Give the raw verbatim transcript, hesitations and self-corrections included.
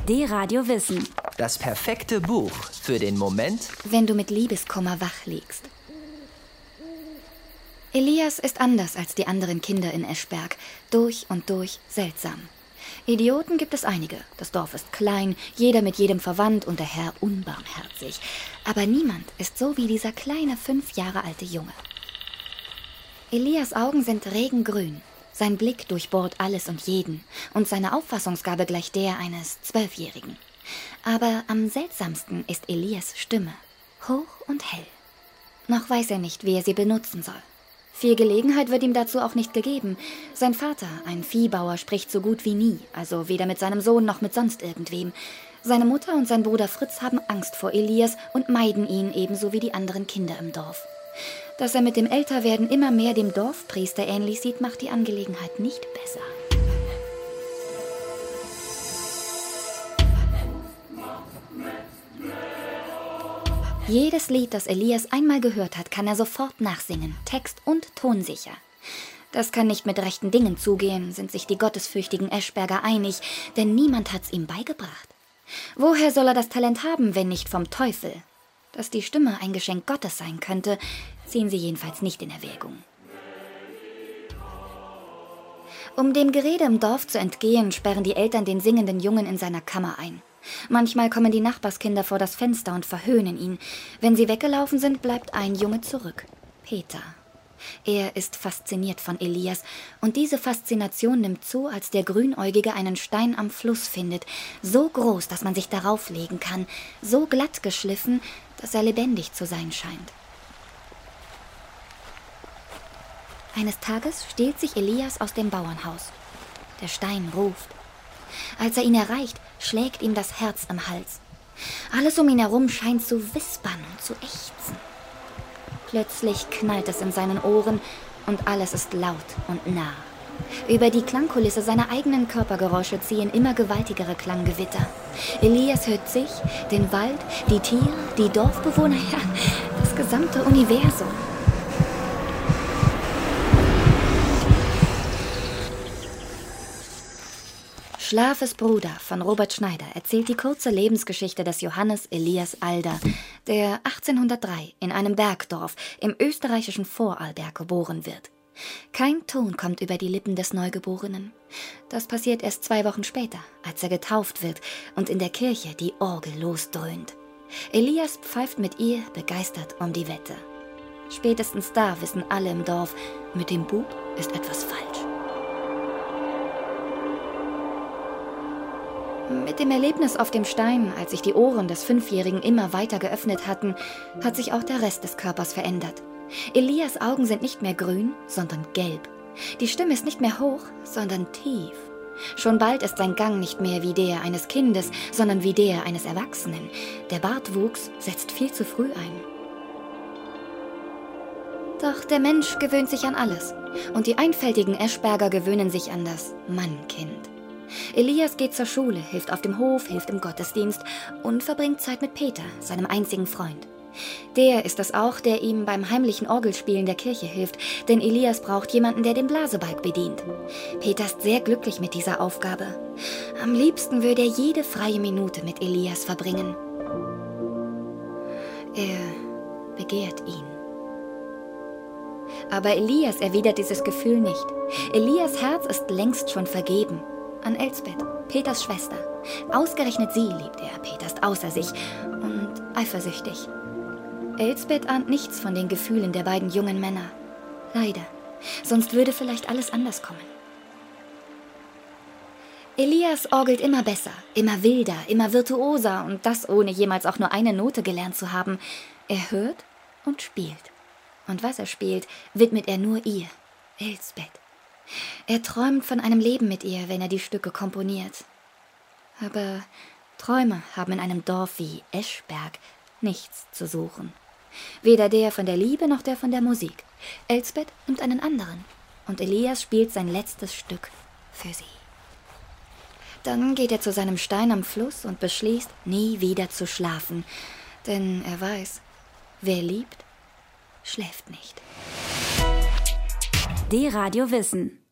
D-Radio Wissen. Das perfekte Buch für den Moment, wenn du mit Liebeskummer wach liegst. Elias ist anders als die anderen Kinder in Eschberg. Durch und durch seltsam. Idioten gibt es einige. Das Dorf ist klein, jeder mit jedem verwandt und der Herr unbarmherzig. Aber niemand ist so wie dieser kleine, fünf Jahre alte Junge. Elias Augen sind regengrün. Sein Blick durchbohrt alles und jeden. Und seine Auffassungsgabe gleicht der eines Zwölfjährigen. Aber am seltsamsten ist Elias Stimme. Hoch und hell. Noch weiß er nicht, wie er sie benutzen soll. Viel Gelegenheit wird ihm dazu auch nicht gegeben. Sein Vater, ein Viehbauer, spricht so gut wie nie, also weder mit seinem Sohn noch mit sonst irgendwem. Seine Mutter und sein Bruder Fritz haben Angst vor Elias und meiden ihn ebenso wie die anderen Kinder im Dorf. Dass er mit dem Älterwerden immer mehr dem Dorfpriester ähnlich sieht, macht die Angelegenheit nicht besser. Jedes Lied, das Elias einmal gehört hat, kann er sofort nachsingen, text- und tonsicher. Das kann nicht mit rechten Dingen zugehen, sind sich die gottesfürchtigen Eschberger einig, denn niemand hat's ihm beigebracht. Woher soll er das Talent haben, wenn nicht vom Teufel? Dass die Stimme ein Geschenk Gottes sein könnte, ziehen sie jedenfalls nicht in Erwägung. Um dem Gerede im Dorf zu entgehen, sperren die Eltern den singenden Jungen in seiner Kammer ein. Manchmal kommen die Nachbarskinder vor das Fenster und verhöhnen ihn. Wenn sie weggelaufen sind, bleibt ein Junge zurück. Peter. Er ist fasziniert von Elias und diese Faszination nimmt zu, als der Grünäugige einen Stein am Fluss findet, so groß, dass man sich darauf legen kann, so glatt geschliffen, dass er lebendig zu sein scheint. Eines Tages stiehlt sich Elias aus dem Bauernhaus. Der Stein ruft. Als er ihn erreicht, schlägt ihm das Herz im Hals. Alles um ihn herum scheint zu wispern und zu ächzen. Plötzlich knallt es in seinen Ohren und alles ist laut und nah. Über die Klangkulisse seiner eigenen Körpergeräusche ziehen immer gewaltigere Klanggewitter. Elias hört sich, den Wald, die Tiere, die Dorfbewohner, ja, das gesamte Universum. Schlafes Bruder von Robert Schneider erzählt die kurze Lebensgeschichte des Johannes Elias Alder, der achtzehnhundertdrei in einem Bergdorf im österreichischen Vorarlberg geboren wird. Kein Ton kommt über die Lippen des Neugeborenen. Das passiert erst zwei Wochen später, als er getauft wird und in der Kirche die Orgel losdröhnt. Elias pfeift mit ihr begeistert um die Wette. Spätestens da wissen alle im Dorf, mit dem Bub ist etwas falsch. Mit dem Erlebnis auf dem Stein, als sich die Ohren des Fünfjährigen immer weiter geöffnet hatten, hat sich auch der Rest des Körpers verändert. Elias' Augen sind nicht mehr grün, sondern gelb. Die Stimme ist nicht mehr hoch, sondern tief. Schon bald ist sein Gang nicht mehr wie der eines Kindes, sondern wie der eines Erwachsenen. Der Bartwuchs setzt viel zu früh ein. Doch der Mensch gewöhnt sich an alles. Und die einfältigen Eschberger gewöhnen sich an das Mannkind. Elias geht zur Schule, hilft auf dem Hof, hilft im Gottesdienst und verbringt Zeit mit Peter, seinem einzigen Freund. Der ist es auch, der ihm beim heimlichen Orgelspielen der Kirche hilft, denn Elias braucht jemanden, der den Blasebalg bedient. Peter ist sehr glücklich mit dieser Aufgabe. Am liebsten würde er jede freie Minute mit Elias verbringen. Er begehrt ihn. Aber Elias erwidert dieses Gefühl nicht. Elias' Herz ist längst schon vergeben. An Elsbeth, Peters Schwester. Ausgerechnet sie liebt er. Peter ist außer sich und eifersüchtig. Elsbeth ahnt nichts von den Gefühlen der beiden jungen Männer. Leider. Sonst würde vielleicht alles anders kommen. Elias orgelt immer besser, immer wilder, immer virtuoser und das ohne jemals auch nur eine Note gelernt zu haben. Er hört und spielt. Und was er spielt, widmet er nur ihr, Elsbeth. Er träumt von einem Leben mit ihr, wenn er die Stücke komponiert. Aber Träume haben in einem Dorf wie Eschberg nichts zu suchen. Weder der von der Liebe noch der von der Musik. Elsbeth nimmt einen anderen und Elias spielt sein letztes Stück für sie. Dann geht er zu seinem Stein am Fluss und beschließt, nie wieder zu schlafen. Denn er weiß, wer liebt, schläft nicht. D-Radio Wissen.